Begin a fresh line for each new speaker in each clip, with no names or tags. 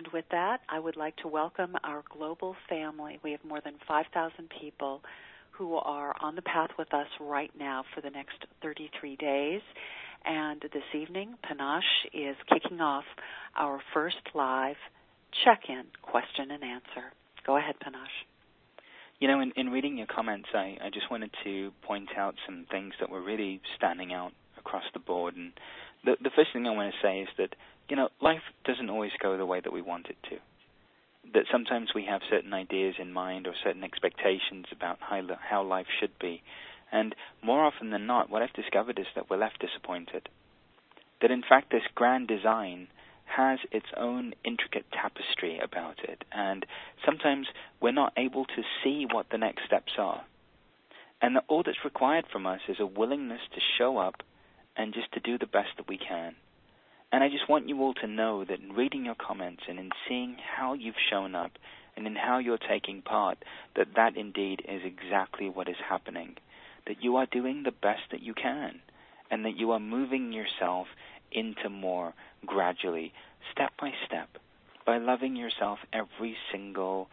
And with that, I would like to welcome our global family. We have more than 5,000 people who are on the path with us right now for the next 33 days. And this evening, Panache is kicking off our first live check-in question and answer. Go ahead, Panache.
You know, in reading your comments, I just wanted to point out some things that were really standing out across the board. And the first thing I want to say is that, you know, life doesn't always go the way that we want it to. That sometimes we have certain ideas in mind or certain expectations about how life should be. And more often than not, what I've discovered is that we're left disappointed. That in fact this grand design has its own intricate tapestry about it. And sometimes we're not able to see what the next steps are. And that all that's required from us is a willingness to show up and just to do the best that we can. And I just want you all to know that in reading your comments and in seeing how you've shown up and in how you're taking part, that indeed is exactly what is happening. That you are doing the best that you can and that you are moving yourself into more gradually, step by step, by loving yourself every single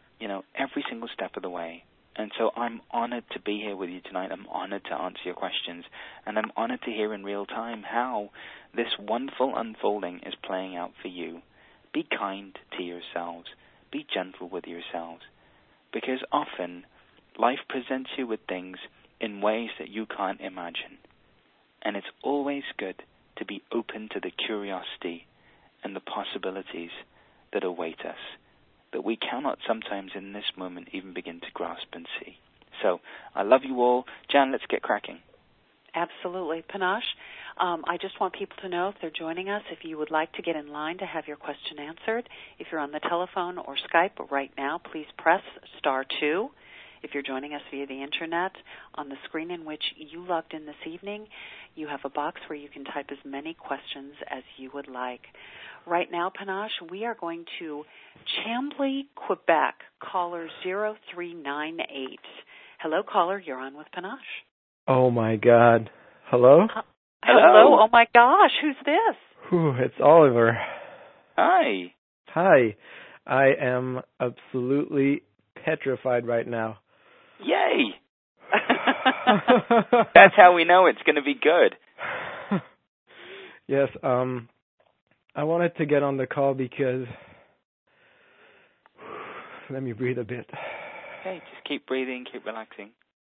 step of the way. And so I'm honored to be here with you tonight. I'm honored to answer your questions. And I'm honored to hear in real time how this wonderful unfolding is playing out for you. Be kind to yourselves. Be gentle with yourselves. Because often life presents you with things in ways that you can't imagine. And it's always good to be open to the curiosity and the possibilities that await us, that we cannot sometimes in this moment even begin to grasp and see. So I love you all. Jan, let's get cracking.
Absolutely. Panache, I just want people to know if they're joining us, if you would like to get in line to have your question answered, if you're on the telephone or Skype right now, please press *2. If you're joining us via the Internet, on the screen in which you logged in this evening, you have a box where you can type as many questions as you would like. Right now, Panache, we are going to Chambly, Quebec, caller 0398. Hello, caller. You're on with Panache.
Oh, my God. Hello?
Hello. Oh, my gosh. Who's this?
It's Oliver.
Hi.
Hi. I am absolutely petrified right now.
Yay. That's how we know it's going to be good.
Yes, I wanted to get on the call because... Let me breathe a bit.
Okay, just keep breathing, keep relaxing.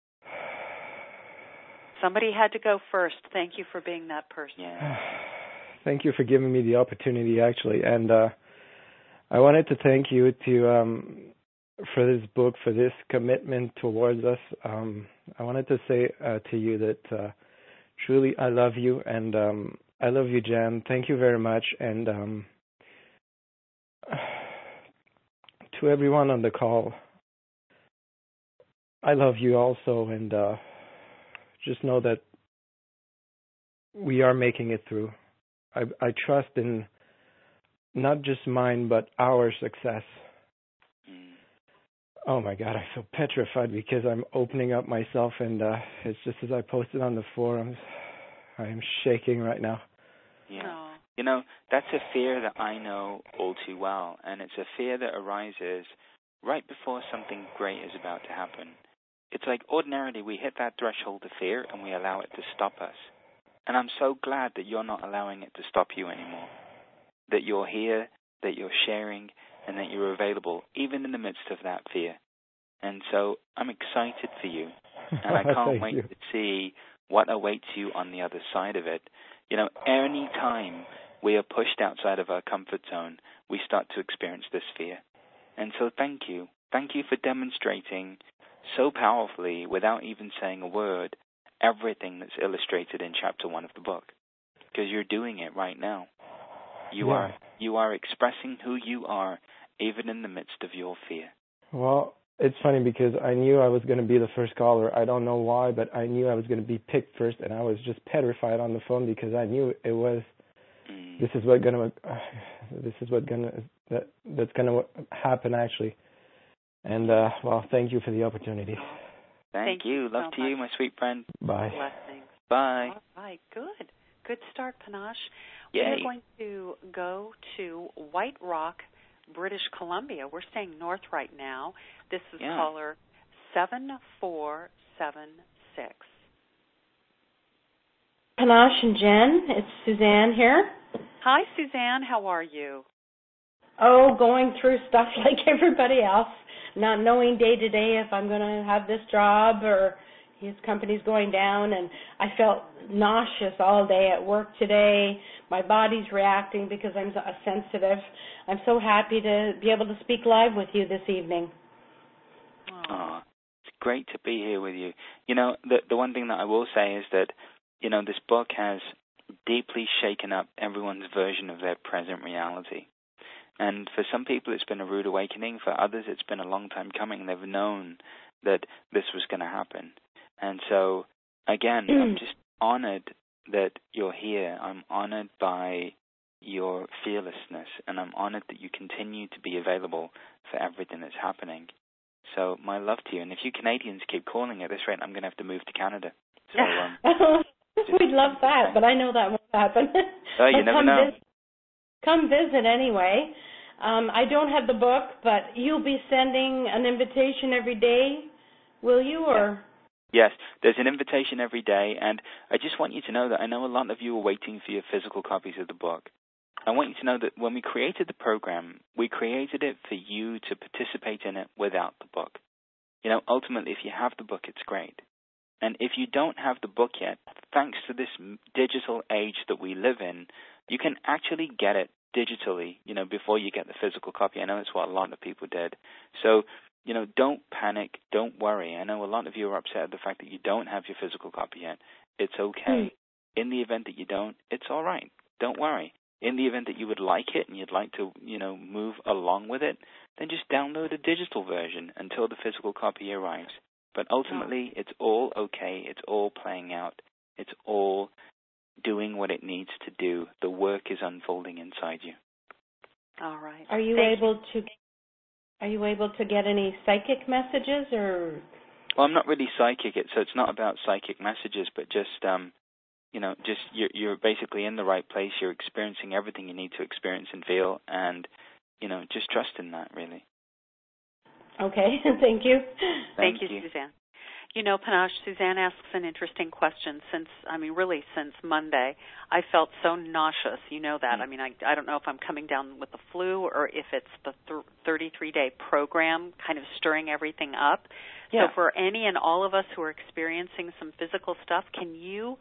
Somebody had to go first. Thank you for being that person.
Yeah.
Thank you for giving me the opportunity, actually. And I wanted to thank you for this book, for this commitment towards us. I wanted to say to you that truly I love you, and I love you, Jan. Thank you very much. And to everyone on the call, I love you also, and just know that we are making it through. I trust in not just mine, but our success. Oh, my God, I feel petrified because I'm opening up myself, and it's just as I posted on the forums, I am shaking right now.
Yeah. Oh. You know, that's a fear that I know all too well, and it's a fear that arises right before something great is about to happen. It's like ordinarily we hit that threshold of fear and we allow it to stop us. And I'm so glad that you're not allowing it to stop you anymore, that you're here, that you're sharing, and that you're available, even in the midst of that fear. And so I'm excited for you, and I can't wait to see what awaits you on the other side of it. You know, any time we are pushed outside of our comfort zone, we start to experience this fear. And so thank you. Thank you for demonstrating so powerfully, without even saying a word, everything that's illustrated in chapter 1 of the book. Because you're doing it right now. You are expressing who you are, even in the midst of your fear.
Well, it's funny because I knew I was going to be the first caller. I don't know why, but I knew I was going to be picked first, and I was just petrified on the phone because I knew it was. This is what's gonna happen actually. And well, thank you for the opportunity.
Thank you. Love to you, my sweet friend.
Bye.
Blessings.
Bye.
All right. Good start, Panache.
Yay.
We're going to go to White Rock, British Columbia. We're staying north right now. This is
Yeah.
caller 7476.
Panache and Jen, it's Suzanne here.
Hi, Suzanne. How are you?
Oh, going through stuff like everybody else, not knowing day to day if I'm going to have this job or his company's going down, and I felt nauseous all day at work today. My body's reacting because I'm sensitive. I'm so happy to be able to speak live with you this evening.
Oh, it's great to be here with you. You know, the one thing that I will say is that, you know, this book has deeply shaken up everyone's version of their present reality. And for some people, it's been a rude awakening. For others, it's been a long time coming. They've known that this was going to happen. And so, again, I'm just honored that you're here. I'm honored by your fearlessness, and I'm honored that you continue to be available for everything that's happening. So my love to you. And if you Canadians keep calling at this rate, I'm going to have to move to Canada. So
we'd love that, but I know that won't happen.
Oh, you never know.
Come visit anyway. I don't have the book, but you'll be sending an invitation every day, will you? Or
Yes, there's an invitation every day, and I just want you to know that I know a lot of you are waiting for your physical copies of the book. I want you to know that when we created the program, we created it for you to participate in it without the book. You know, ultimately, if you have the book, it's great. And if you don't have the book yet, thanks to this digital age that we live in, you can actually get it digitally, you know, before you get the physical copy. I know it's what a lot of people did. So, you know, don't panic, don't worry. I know a lot of you are upset at the fact that you don't have your physical copy yet. It's okay. In the event that you don't, it's all right. Don't worry. In the event that you would like it and you'd like to, you know, move along with it, then just download a digital version until the physical copy arrives. But ultimately, it's all okay. It's all playing out. It's all doing what it needs to do. The work is unfolding inside you.
All right.
Are you able to get any psychic messages or?
Well, I'm not really psychic, so it's not about psychic messages, but just you know, just you're basically in the right place. You're experiencing everything you need to experience and feel, and you know, just trust in that, really.
Okay, thank you.
Thank you, Suzanne. You know, Panache, Suzanne asks an interesting question. Since Monday, I felt so nauseous. You know that. I mean, I don't know if I'm coming down with the flu or if it's the 33-day program kind of stirring everything up.
Yeah.
So for any and all of us who are experiencing some physical stuff, can you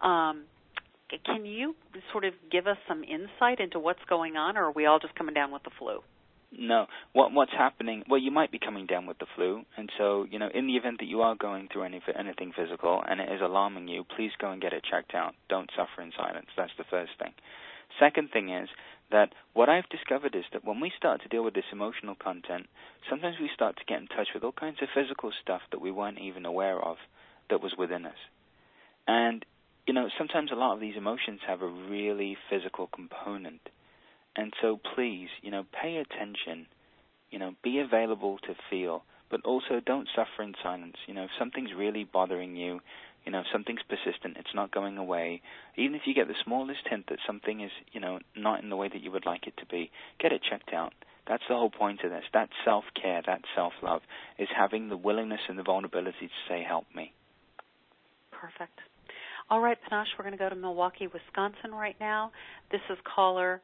sort of give us some insight into what's going on, or are we all just coming down with the flu?
No. What's happening? Well, you might be coming down with the flu, and so, you know, in the event that you are going through anything physical and it is alarming you, please go and get it checked out. Don't suffer in silence. That's the first thing. Second thing is that what I've discovered is that when we start to deal with this emotional content, sometimes we start to get in touch with all kinds of physical stuff that we weren't even aware of that was within us. And, you know, sometimes a lot of these emotions have a really physical component. And so please, you know, pay attention, you know, be available to feel, but also don't suffer in silence. You know, if something's really bothering you, you know, if something's persistent, it's not going away, even if you get the smallest hint that something is, you know, not in the way that you would like it to be, get it checked out. That's the whole point of this. That self-care, that self-love is having the willingness and the vulnerability to say, help me.
Perfect. All right, Panache, we're going to go to Milwaukee, Wisconsin right now. This is caller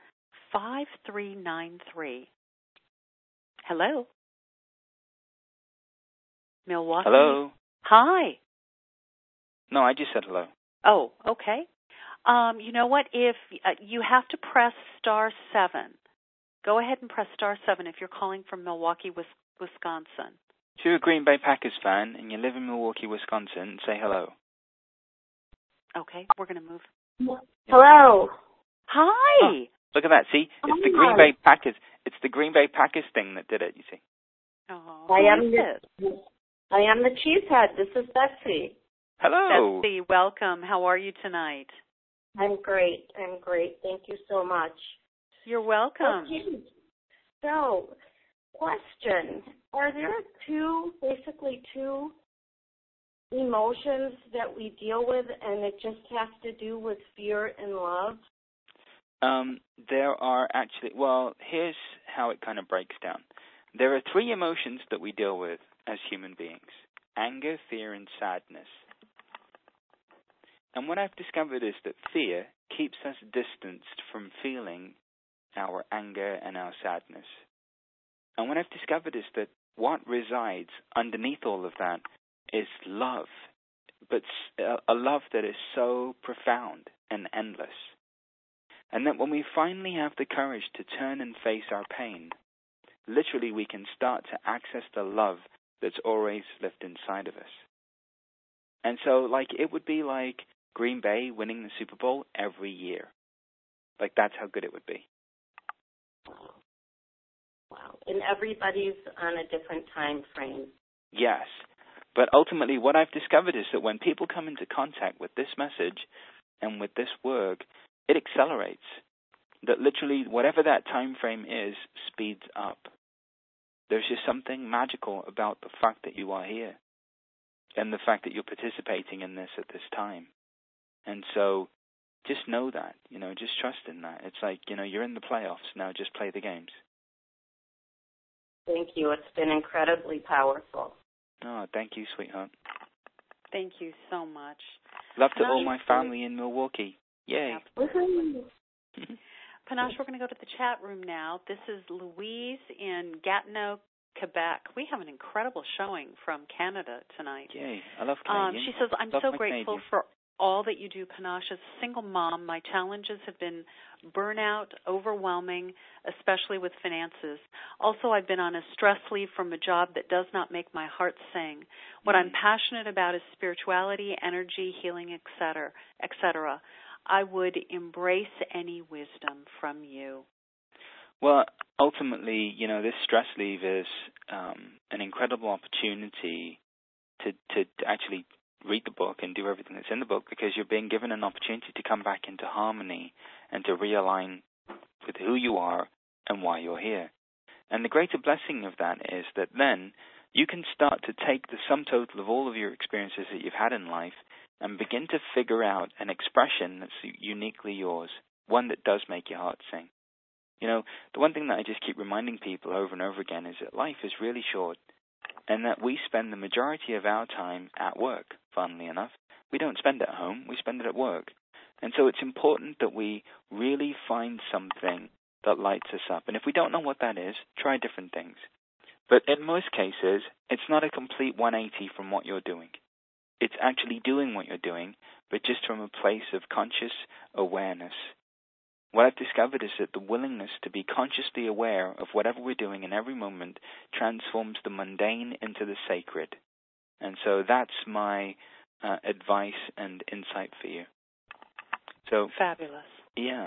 5393. Hello. Milwaukee.
Hello.
Hi.
No, I just said hello.
Oh, okay. You know what? If you have to press *7. Go ahead and press *7 if you're calling from Milwaukee, Wisconsin.
If you're a Green Bay Packers fan and you live in Milwaukee, Wisconsin, say hello.
Okay, we're going to move.
Hello.
Hi.
Oh, look at that. See, it's the Green Bay Packers. It's the Green Bay Packers thing that did it, you see.
Oh,
I am the cheesehead. This is Betsy.
Hello.
Betsy, welcome. How are you tonight?
I'm great. Thank you so much.
You're welcome.
Okay. So, question. Are there basically two emotions that we deal with, and it just has to do with fear and love?
There are actually, well, here's how it kind of breaks down. There are 3 emotions that we deal with as human beings: anger, fear, and sadness. And what I've discovered is that fear keeps us distanced from feeling our anger and our sadness. And what I've discovered is that what resides underneath all of that is love, but a love that is so profound and endless. And that when we finally have the courage to turn and face our pain, literally we can start to access the love that's always lived inside of us. And so, it would be like Green Bay winning the Super Bowl every year. That's how good it would be.
Wow. And everybody's on a different time frame.
Yes. But ultimately, what I've discovered is that when people come into contact with this message and with this work, it accelerates. That literally, whatever that time frame is, speeds up. There's just something magical about the fact that you are here and the fact that you're participating in this at this time. And so just know that, just trust in that. It's like, you're in the playoffs now, just play the games.
Thank you. It's been incredibly powerful.
Oh, thank you, sweetheart.
Thank you so much.
Love to all my family in Milwaukee. Yay.
Absolutely. Panache, we're going to go to the chat room now. This is Louise in Gatineau, Quebec. We have an incredible showing from Canada tonight.
Yay. I love Canadian.
She says, I'm so grateful for all that you do, Panache. As a single mom, my challenges have been burnout, overwhelming, especially with finances. Also, I've been on a stress leave from a job that does not make my heart sing. What I'm passionate about is spirituality, energy, healing, etc. I would embrace any wisdom from you.
Well, ultimately, this stress leave is an incredible opportunity to actually read the book and do everything that's in the book, because you're being given an opportunity to come back into harmony and to realign with who you are and why you're here. And the greater blessing of that is that then you can start to take the sum total of all of your experiences that you've had in life and begin to figure out an expression that's uniquely yours, one that does make your heart sing. The one thing that I just keep reminding people over and over again is that life is really short, and that we spend the majority of our time at work, funnily enough. We don't spend it at home, we spend it at work. And so it's important that we really find something that lights us up. And if we don't know what that is, try different things. But in most cases, it's not a complete 180 from what you're doing. It's actually doing what you're doing, but just from a place of conscious awareness. What I've discovered is that the willingness to be consciously aware of whatever we're doing in every moment transforms the mundane into the sacred. And so that's my advice and insight for you. So
fabulous.
Yeah.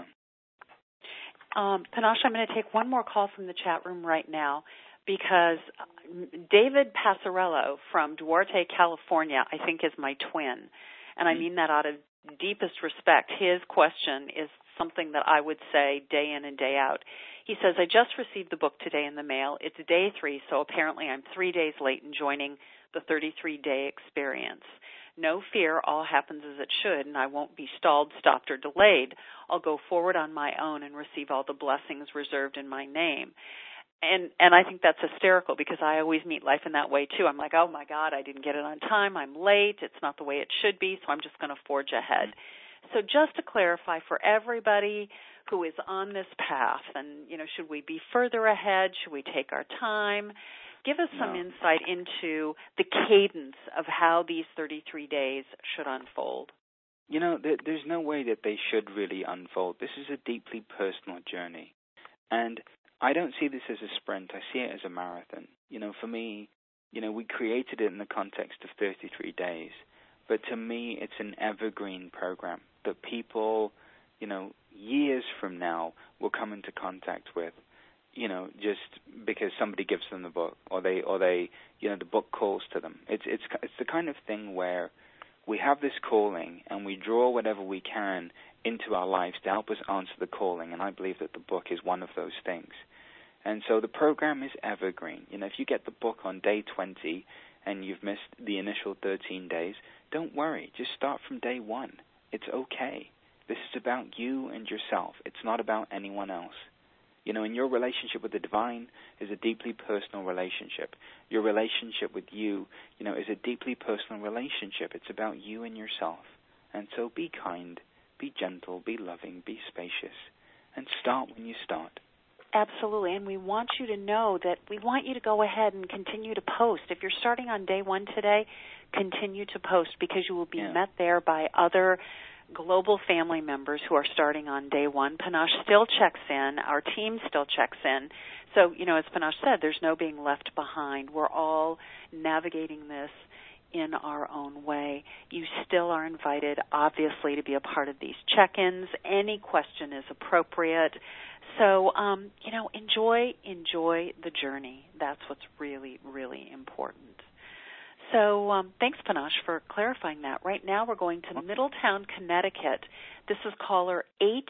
Panache, I'm going to take one more call from the chat room right now, because David Passarello from Duarte, California, I think is my twin. And I mean that out of deepest respect. His question is something that I would say day in and day out. He says, I just received the book today in the mail. It's day 3, so apparently I'm 3 days late in joining the 33-day experience. No fear, all happens as it should, and I won't be stalled, stopped, or delayed. I'll go forward on my own and receive all the blessings reserved in my name. And I think that's hysterical, because I always meet life in that way, too. I'm like, oh, my God, I didn't get it on time. I'm late. It's not the way it should be, so I'm just going to forge ahead. So just to clarify for everybody who is on this path, and, should we be further ahead? Should we take our time? Give us some insight into the cadence of how these 33 days should unfold.
There's no way that they should really unfold. This is a deeply personal journey. And I don't see this as a sprint. I see it as a marathon. For me, we created it in the context of 33 days. But to me, it's an evergreen program that people, years from now will come into contact with, just because somebody gives them the book, or they, the book calls to them. It's the kind of thing where we have this calling and we draw whatever we can into our lives to help us answer the calling, and I believe that the book is one of those things. And so the program is evergreen. If you get the book on day 20 and you've missed the initial 13 days, don't worry. Just start from day 1. It's okay. This is about you and yourself. It's not about anyone else. And your relationship with the divine is a deeply personal relationship. Your relationship with you, is a deeply personal relationship. It's about you and yourself. And so be kind, be gentle, be loving, be spacious, and start when you start.
Absolutely, and we want you to know that we want you to go ahead and continue to post. If you're starting on day one today, continue to post, because you will be met there by other global family members who are starting on day one. Panache still checks in. Our team still checks in. So, as Panache said, there's no being left behind. We're all navigating this in our own way. You still are invited, obviously, to be a part of these check-ins. Any question is appropriate. So, enjoy the journey. That's what's really, really important. So thanks, Panache, for clarifying that. Right now we're going to Middletown, Connecticut. This is caller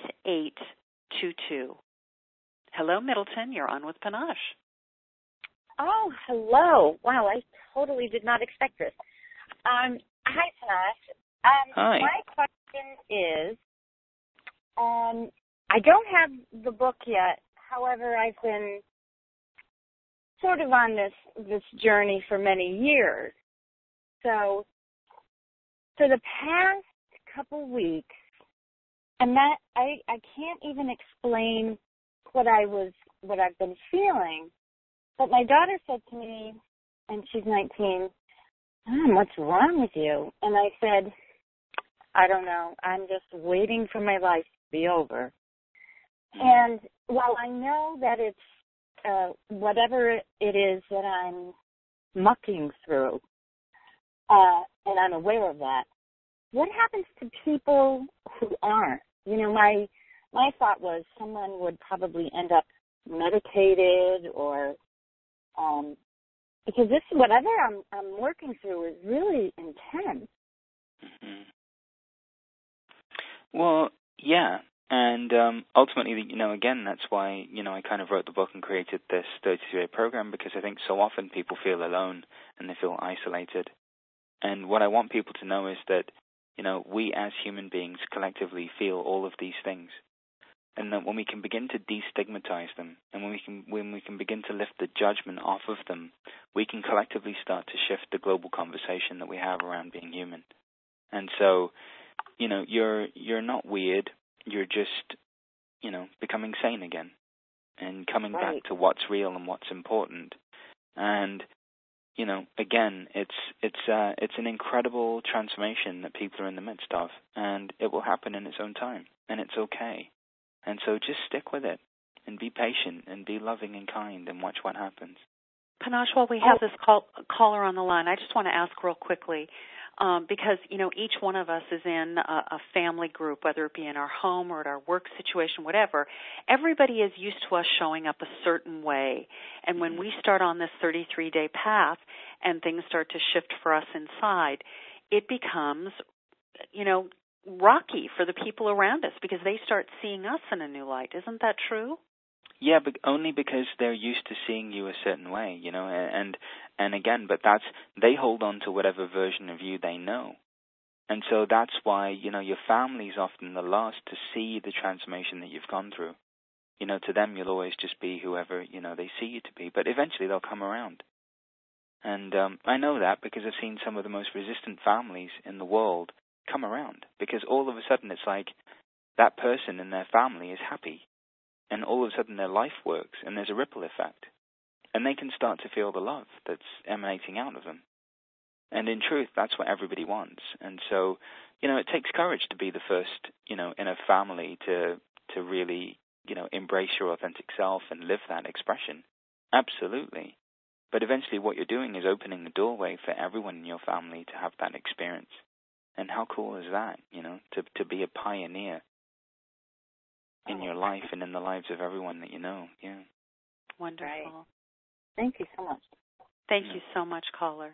8822. Hello, Middleton. You're on with Panache.
Oh, hello. Wow, I totally did not expect this. Hi, Panache.
Hi.
My question is, I don't have the book yet. However, I've been sort of on this journey for many years. So for the past couple weeks, and that I can't even explain what I've been feeling, but my daughter said to me, and she's 19, Mom, what's wrong with you? And I said, I don't know. I'm just waiting for my life to be over. And while I know that it's whatever it is that I'm mucking through, and I'm aware of that, what happens to people who aren't? My thought was someone would probably end up medicated, or because this, whatever I'm working through, is really intense.
Mm-hmm. Well, yeah. And ultimately, again, that's why, I kind of wrote the book and created this 32-day program, because I think so often people feel alone and they feel isolated. And what I want people to know is that, we as human beings collectively feel all of these things. And that when we can begin to destigmatize them, and when we can begin to lift the judgment off of them, we can collectively start to shift the global conversation that we have around being human. And so, you're not weird. You're just, becoming sane again and coming back to what's real and what's important. And, again, it's an incredible transformation that people are in the midst of, and it will happen in its own time, and it's okay. And so just stick with it and be patient and be loving and kind and watch what happens.
Panache, while we have this caller on the line, I just want to ask real quickly, because, each one of us is in a family group, whether it be in our home or at our work situation, whatever. Everybody is used to us showing up a certain way. And when we start on this 33-day path and things start to shift for us inside, it becomes, rocky for the people around us, because they start seeing us in a new light. Isn't that true?
Yeah, but only because they're used to seeing you a certain way, and again, but they hold on to whatever version of you they know. And so that's why, your family's often the last to see the transformation that you've gone through. To them, you'll always just be whoever, they see you to be, but eventually they'll come around. And I know that because I've seen some of the most resistant families in the world come around, because all of a sudden it's like that person and their family is happy. And all of a sudden their life works, and there's a ripple effect. And they can start to feel the love that's emanating out of them. And in truth, that's what everybody wants. And so, it takes courage to be the first, in a family to really, embrace your authentic self and live that expression. Absolutely. But eventually what you're doing is opening the doorway for everyone in your family to have that experience. And how cool is that, to be a pioneer in your life and in the lives of everyone that you know. Yeah.
Wonderful.
Right. Thank you so much.
Thank you so much, caller.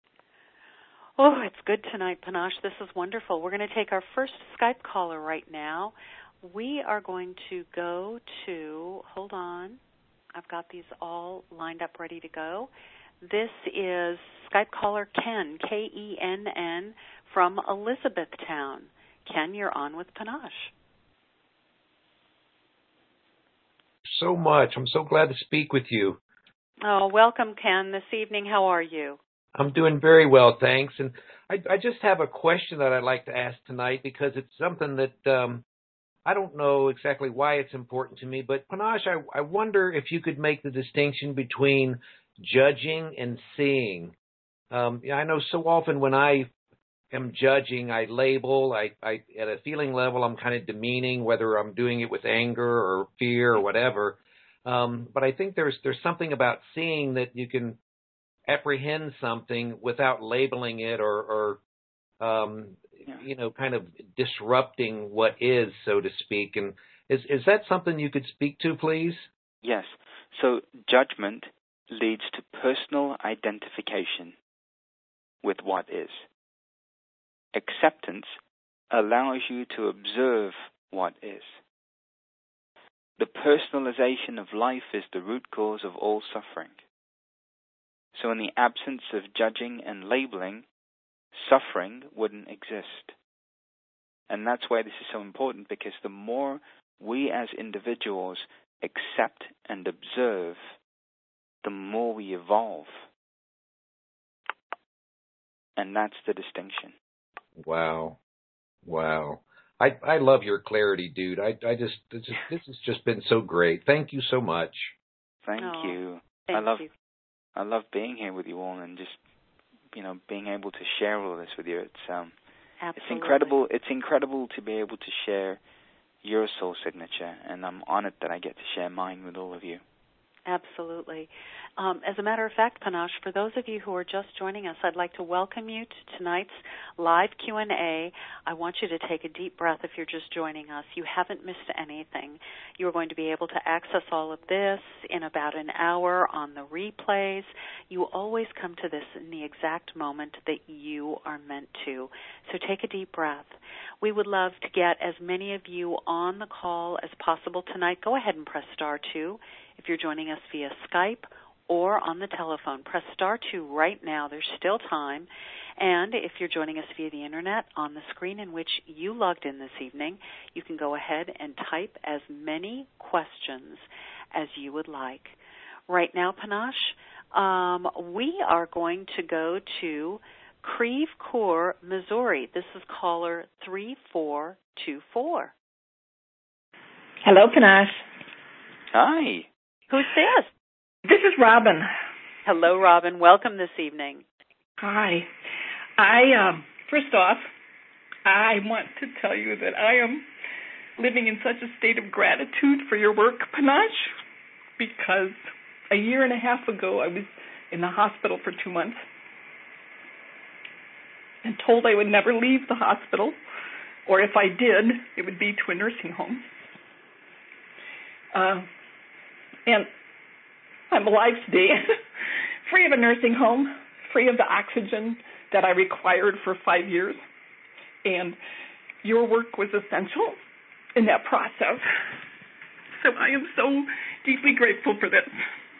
Oh, it's good tonight, Panache. This is wonderful. We're going to take our first Skype caller right now. We are going to go to, hold on, I've got these all lined up ready to go. This is Skype caller Ken, Kenn, from Elizabethtown. Ken, you're on with Panache.
so much. I'm so glad to speak with you.
Oh, welcome, Ken, this evening. How are you?
I'm doing very well, thanks. And I just have a question that I'd like to ask tonight because it's something that I don't know exactly why it's important to me. But, Panache, I wonder if you could make the distinction between judging and seeing. I know so often when I am judging, I label, I at a feeling level, I'm kind of demeaning, whether I'm doing it with anger or fear or whatever. But I think there's something about seeing that you can apprehend something without labeling it or kind of disrupting what is, so to speak. And is that something you could speak to, please?
Yes. So judgment leads to personal identification with what is. Acceptance allows you to observe what is. The personalization of life is the root cause of all suffering. So in the absence of judging and labeling, suffering wouldn't exist. And that's why this is so important, because the more we as individuals accept and observe, the more we evolve. And that's the distinction.
Wow. I love your clarity, dude. This has just been so great. Thank you so much.
Thank you.
Thank you.
I love being here with you all and just, being able to share all this with you. It's incredible. It's incredible to be able to share your soul signature, and I'm honored that I get to share mine with all of you.
Absolutely. As a matter of fact, Panache, for those of you who are just joining us, I'd like to welcome you to tonight's live Q&A. I want you to take a deep breath if you're just joining us. You haven't missed anything. You're going to be able to access all of this in about an hour on the replays. You always come to this in the exact moment that you are meant to. So take a deep breath. We would love to get as many of you on the call as possible tonight. Go ahead and press star 2 if you're joining us via Skype or on the telephone. Press star 2 right now. There's still time. And if you're joining us via the Internet, on the screen in which you logged in this evening, you can go ahead and type as many questions as you would like. Right now, Panache, we are going to go to Creve Coeur, Missouri. This is caller 3424.
Hello, Panache.
Hi.
Who's this?
This is Robin.
Hello, Robin. Welcome this evening.
Hi. First off, I want to tell you that I am living in such a state of gratitude for your work, Panache, because a year and a half ago I was in the hospital for 2 months and told I would never leave the hospital, or if I did, it would be to a nursing home. And I'm alive today, free of a nursing home, free of the oxygen that I required for 5 years. And your work was essential in that process. So I am so deeply grateful for this.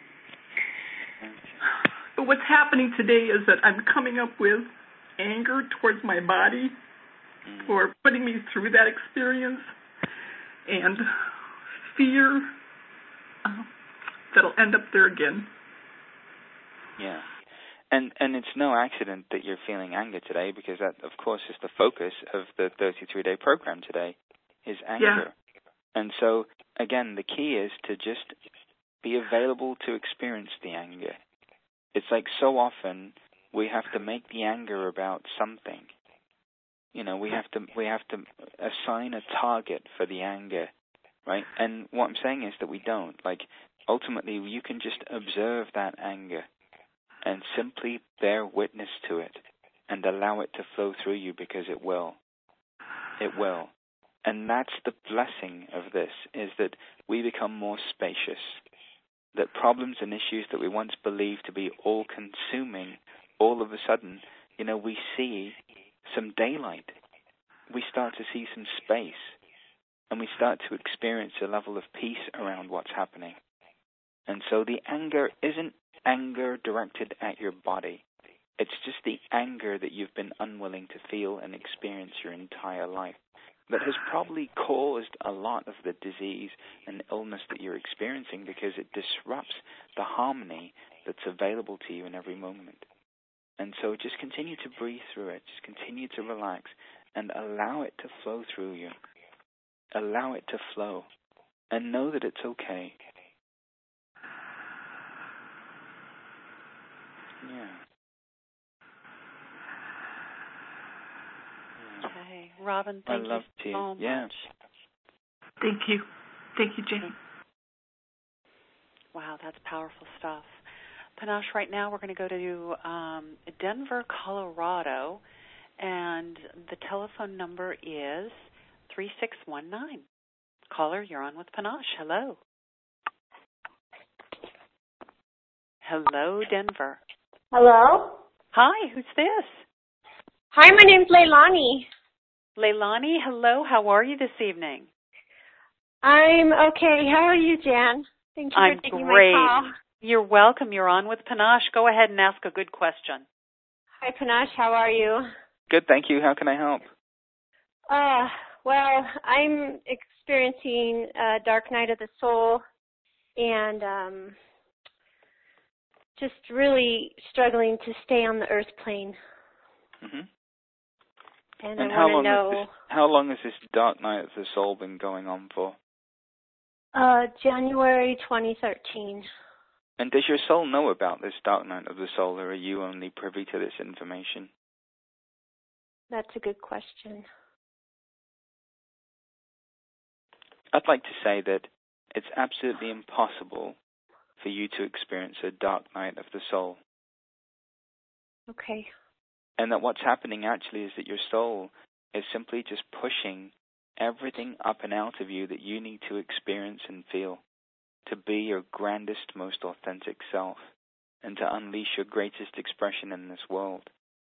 But what's happening today is that I'm coming up with anger towards my body for putting me through that experience, and fear that'll end up there again.
Yeah. And it's no accident that you're feeling anger today, because that, of course, is the focus of the 33-day program today, is anger. Yeah. And so, again, the key is to just be available to experience the anger. It's like so often we have to make the anger about something. We have to assign a target for the anger, right? And what I'm saying is that we don't. Like, ultimately, you can just observe that anger and simply bear witness to it and allow it to flow through you, because it will. It will. And that's the blessing of this, is that we become more spacious, that problems and issues that we once believed to be all-consuming, all of a sudden, we see some daylight. We start to see some space, and we start to experience a level of peace around what's happening. And so the anger isn't anger directed at your body. It's just the anger that you've been unwilling to feel and experience your entire life. that has probably caused a lot of the disease and illness that you're experiencing, because it disrupts the harmony that's available to you in every moment. And so just continue to breathe through it. Just continue to relax and allow it to flow through you. Allow it to flow. And know that it's okay. Yeah.
Okay. Robin, thank you so much.
Thank you. Thank you, Jane.
Wow, that's powerful stuff. Panache, right now we're going to go to Denver, Colorado, and the telephone number is 3619. Caller, you're on with Panache. Hello. Hello, Denver.
Hello?
Hi, who's this?
Hi, my name's Leilani.
Leilani, hello. How are you this evening?
I'm okay. How are you, Jan? Thank you for taking my call.
You're welcome. You're on with Panache. Go ahead and ask a good question.
Hi, Panache. How are you?
Good, thank you. How can I help?
Well, I'm experiencing a dark night of the soul and just really struggling to stay on the earth plane.
Mm-hmm.
And I want to know...
How long has this dark night of the soul been going on for?
January 2013.
And does your soul know about this dark night of the soul, or are you only privy to this information?
That's a good question.
I'd like to say that it's absolutely impossible for you to experience a dark night of the soul.
Okay.
And that what's happening actually is that your soul is simply just pushing everything up and out of you that you need to experience and feel to be your grandest, most authentic self and to unleash your greatest expression in this world.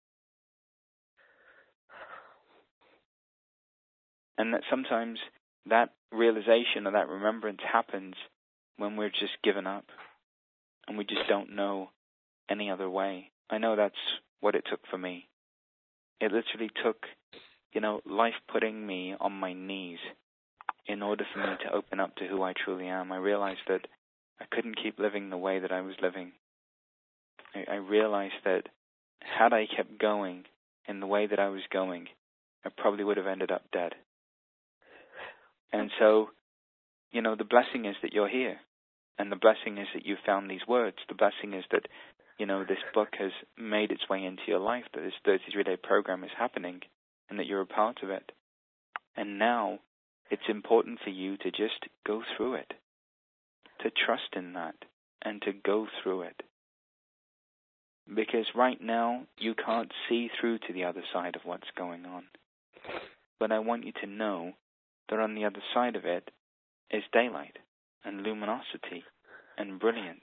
And that sometimes that realization or that remembrance happens when we're just given up and we just don't know any other way. I know that's what it took for me. It literally took, life putting me on my knees in order for me to open up to who I truly am. I realized that I couldn't keep living the way that I was living. I realized that had I kept going in the way that I was going, I probably would have ended up dead. And so, the blessing is that you're here. And the blessing is that you've found these words. The blessing is that, this book has made its way into your life, that this 33-day program is happening, and that you're a part of it. And now, it's important for you to just go through it, to trust in that, and to go through it. Because right now, you can't see through to the other side of what's going on. But I want you to know that on the other side of it is daylight and luminosity and brilliance.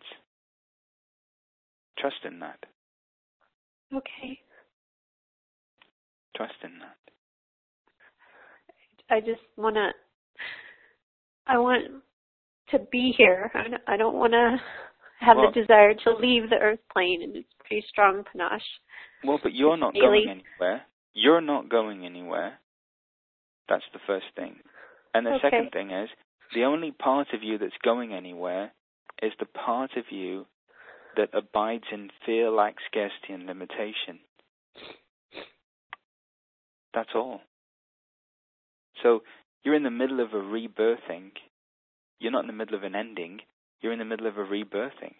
Trust in that.
Okay.
Trust in that.
I just want to be here. I don't want to have the desire to leave the earth plane, and it's pretty strong, Panache.
Well, but you're not going anywhere. You're not going anywhere. That's the first thing. And the second thing is, the only part of you that's going anywhere is the part of you that abides in fear, lack, scarcity, and limitation. That's all. So you're in the middle of a rebirthing. You're not in the middle of an ending. You're in the middle of a rebirthing.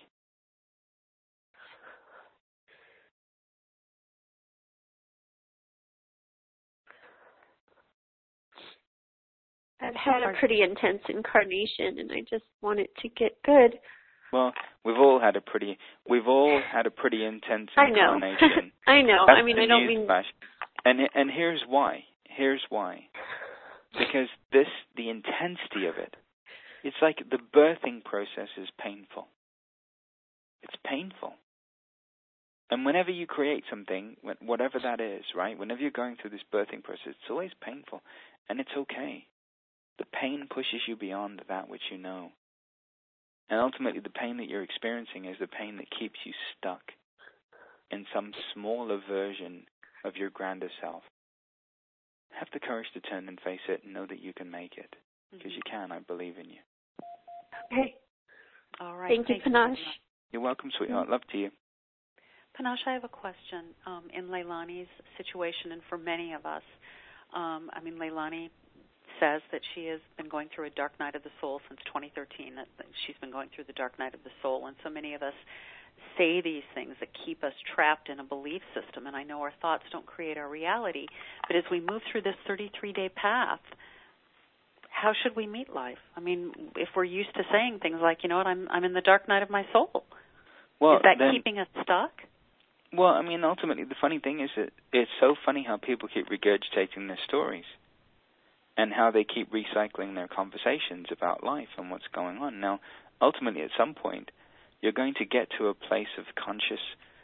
I've had a pretty intense incarnation, and I just want it to get good.
Well, we've all had a pretty intense incarnation.
I know.
That's
I mean, I don't mean.
And here's why. Because the intensity of it, it's like the birthing process is painful. It's painful. And whenever you create something, whatever that is, right? Whenever you're going through this birthing process, it's always painful. And it's okay. The pain pushes you beyond that which you know. And ultimately, the pain that you're experiencing is the pain that keeps you stuck in some smaller version of your grander self. have the courage to turn and face it and know that you can make it. Because you can. I believe in you.
Okay.
All right.
Thank you, Panache.
You're welcome, sweetheart. Love to you.
Panache, I have a question. In Leilani's situation, and for many of us, Leilani says that she has been going through a dark night of the soul since 2013, that she's been going through the dark night of the soul, and so many of us say these things that keep us trapped in a belief system, and I know our thoughts don't create our reality, but as we move through this 33-day path, how should we meet life? I mean, if we're used to saying things like, you know what, I'm in the dark night of my soul, is that keeping us stuck?
Well, I mean, ultimately, the funny thing is that it's so funny how people keep regurgitating their stories and how they keep recycling their conversations about life and what's going on. Now, ultimately, at some point, you're going to get to a place of conscious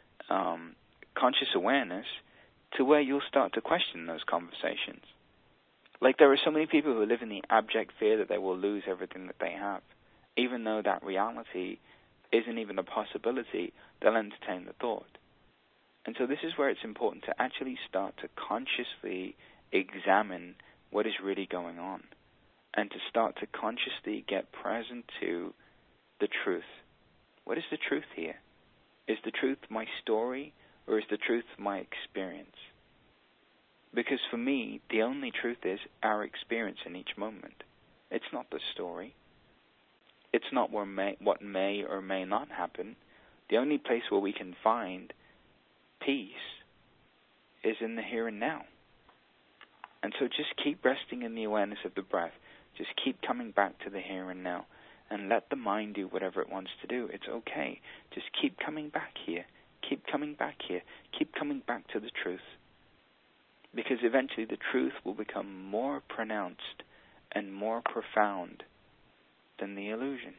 awareness to where you'll start to question those conversations. Like, there are so many people who live in the abject fear that they will lose everything that they have. Even though that reality isn't even a possibility, they'll entertain the thought. And so this is where it's important to actually start to consciously examine what is really going on and to start to consciously get present to the truth. What is the truth here? Is the truth my story, or is the truth my experience? Because for me, the only truth is our experience in each moment. It's not the story. It's not what may or may not happen. The only place where we can find peace is in the here and now. And so just keep resting in the awareness of the breath. Just keep coming back to the here and now. And let the mind do whatever it wants to do. It's okay. Just keep coming back here. Keep coming back here. Keep coming back to the truth. Because eventually the truth will become more pronounced and more profound than the illusion.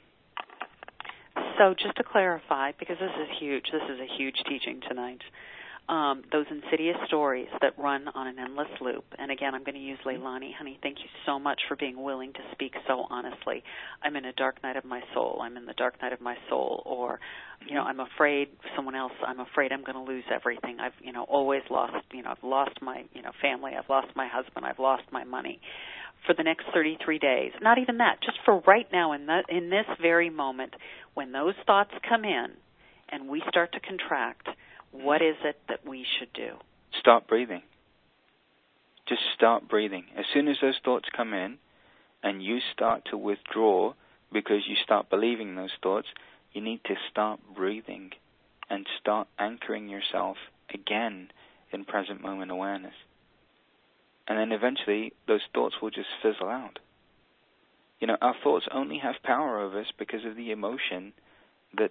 So just to clarify, because this is a huge teaching tonight, those insidious stories that run on an endless loop, and again, I'm going to use Leilani. Honey, thank you so much for being willing to speak so honestly. I'm in a dark night of my soul. I'm in the dark night of my soul. Or, I'm afraid someone else, I'm afraid I'm going to lose everything. I've, always lost, I've lost my, family. I've lost my husband. I've lost my money. For the next 33 days, not even that, just for right now in this very moment, when those thoughts come in and we start to contract, what is it that we should do?
Start breathing. Just start breathing. As soon as those thoughts come in and you start to withdraw because you start believing those thoughts, you need to start breathing and start anchoring yourself again in present moment awareness. And then eventually those thoughts will just fizzle out. Our thoughts only have power over us because of the emotion that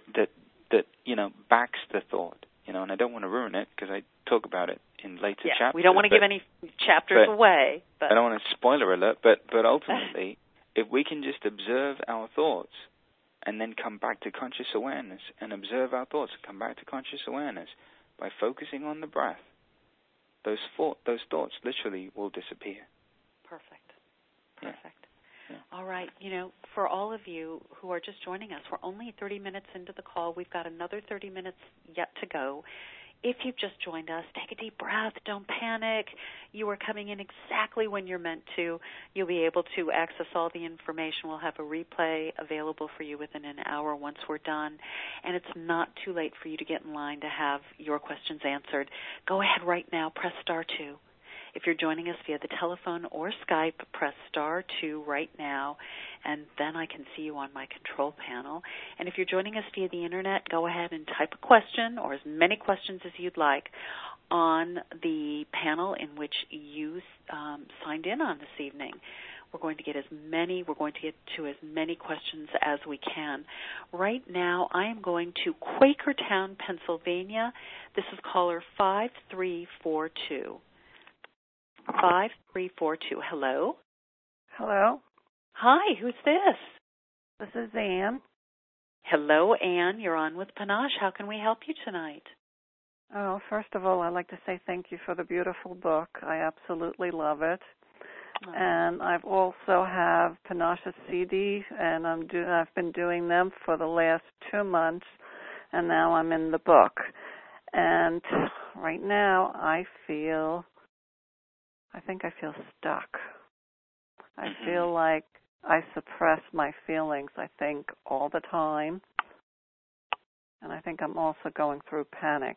backs the thought. And I don't want to ruin it because I talk about it in later chapters.
We don't want to give any chapters away. But
I don't want to spoiler alert, but ultimately, if we can just observe our thoughts and then come back to conscious awareness and observe our thoughts and come back to conscious awareness by focusing on the breath, those thoughts literally will disappear.
Perfect. Yeah. All right. For all of you who are just joining us, we're only 30 minutes into the call. We've got another 30 minutes yet to go. If you've just joined us, take a deep breath. Don't panic. You are coming in exactly when you're meant to. You'll be able to access all the information. We'll have a replay available for you within an hour once we're done. And it's not too late for you to get in line to have your questions answered. Go ahead right now. Press *2. If you're joining us via the telephone or Skype, press *2 right now, and then I can see you on my control panel. And if you're joining us via the Internet, go ahead and type a question or as many questions as you'd like on the panel in which you signed in on this evening. We're going to get to as many questions as we can. Right now, I am going to Quakertown, Pennsylvania. This is caller 5342. 5342. Hello?
Hello?
Hi, who's this?
This is Ann.
Hello, Ann. You're on with Panache. How can we help you tonight?
Oh, first of all, I'd like to say thank you for the beautiful book. I absolutely love it. Oh. And I've also have Panache's CD, and I've been doing them for the last 2 months, and now I'm in the book. And right now I feel I think I feel stuck. I feel like I suppress my feelings, I think, all the time. And I think I'm also going through panic.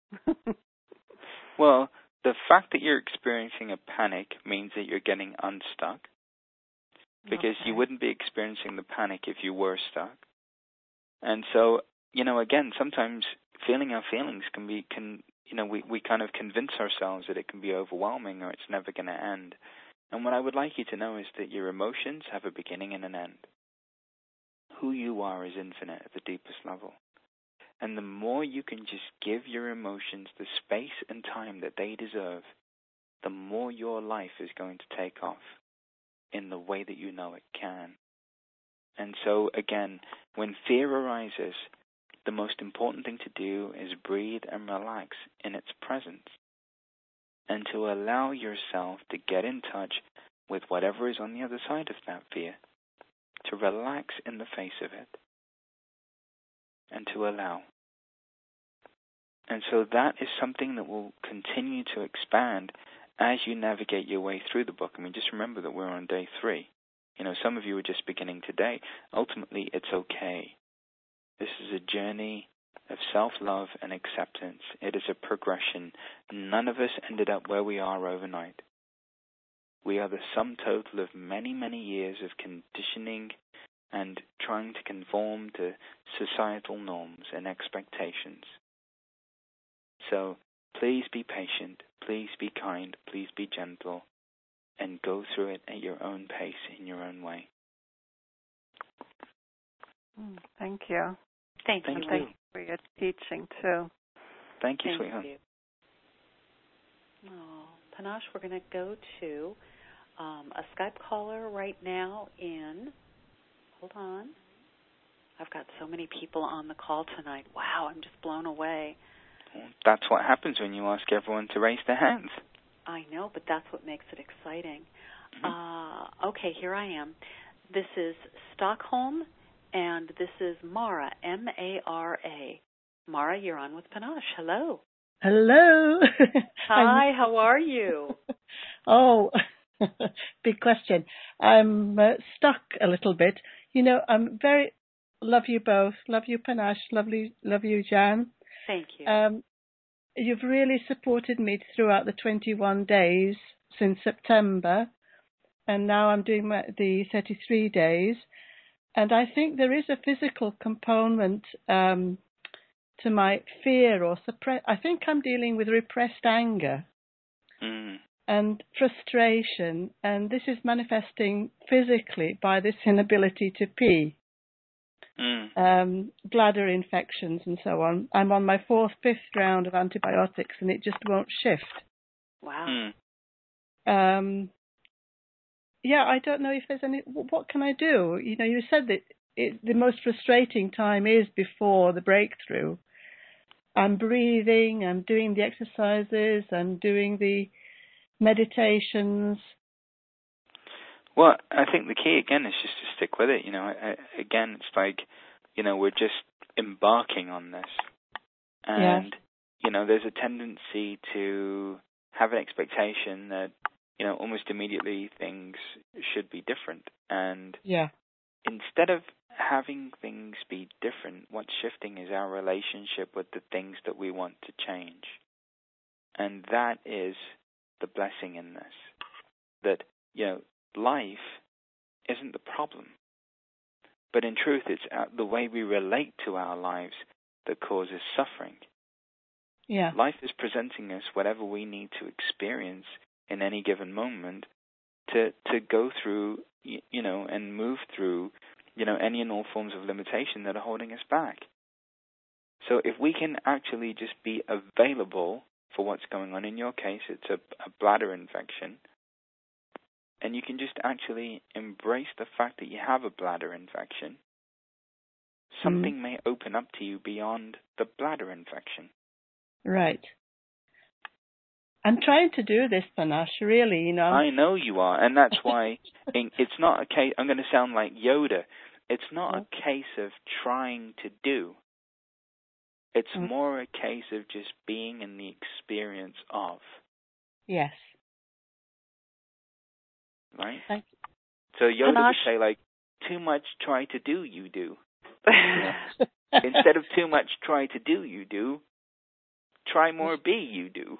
Well, the fact that you're experiencing a panic means that you're getting unstuck, because you wouldn't be experiencing the panic if you were stuck. And so, again, sometimes feeling our feelings we kind of convince ourselves that it can be overwhelming or it's never going to end. And what I would like you to know is that your emotions have a beginning and an end. Who you are is infinite at the deepest level. And the more you can just give your emotions the space and time that they deserve, the more your life is going to take off in the way that you know it can. And so, again, when fear arises, the most important thing to do is breathe and relax in its presence, and to allow yourself to get in touch with whatever is on the other side of that fear, to relax in the face of it, and to allow. And so that is something that will continue to expand as you navigate your way through the book. I mean, just remember that we're on day 3. Some of you are just beginning today. Ultimately, it's okay. This is a journey of self-love and acceptance. It is a progression. None of us ended up where we are overnight. We are the sum total of many, many years of conditioning and trying to conform to societal norms and expectations. So please be patient, please be kind, please be gentle, and go through it at your own pace, in your own way.
Thank you.
Thank you.
Thank you for your teaching, too.
Thank you, sweetheart.
You. Oh, Panache, we're going to go to a Skype caller right now hold on. I've got so many people on the call tonight. Wow, I'm just blown away.
That's what happens when you ask everyone to raise their hands.
I know, but that's what makes it exciting. Okay, here I am. This is Stockholm, and this is Mara, M-A-R-A. Mara, you're on with Panache. Hello.
Hello.
Hi, how are you?
Oh, big question. I'm stuck a little bit. I'm love you both. Love you, Panache. Love you, Jan.
Thank you.
You've really supported me throughout the 21 days since September, and now I'm doing the 33 days. And I think there is a physical component to my fear or suppress. I think I'm dealing with repressed anger and frustration, and this is manifesting physically by this inability to pee. Bladder infections and so on. I'm on my 5th round of antibiotics and it just won't shift.
Wow.
I don't know if there's what can I do? You said that the most frustrating time is before the breakthrough. I'm breathing, I'm doing the exercises, I'm doing the meditations.
Well, I think the key, again, is just to stick with it. Again, it's like, we're just embarking on this. And, there's a tendency to have an expectation that, almost immediately things should be different. And instead of having things be different, what's shifting is our relationship with the things that we want to change. And that is the blessing in this. That, life isn't the problem. But in truth, it's the way we relate to our lives that causes suffering.
Yeah.
Life is presenting us whatever we need to experience in any given moment to go through, and move through, any and all forms of limitation that are holding us back. So if we can actually just be available for what's going on, in your case, it's a bladder infection, and you can just actually embrace the fact that you have a bladder infection, something may open up to you beyond the bladder infection.
Right. I'm trying to do this, Panache, really,
I know you are, and that's why it's not a case, I'm going to sound like Yoda, it's not a case of trying to do. It's more a case of just being in the experience of.
Yes.
right?
Thank you.
So Yoda
Panache.
would say, like, too much try to do, you do. Instead of too much try to do, you do. Try more be, you do.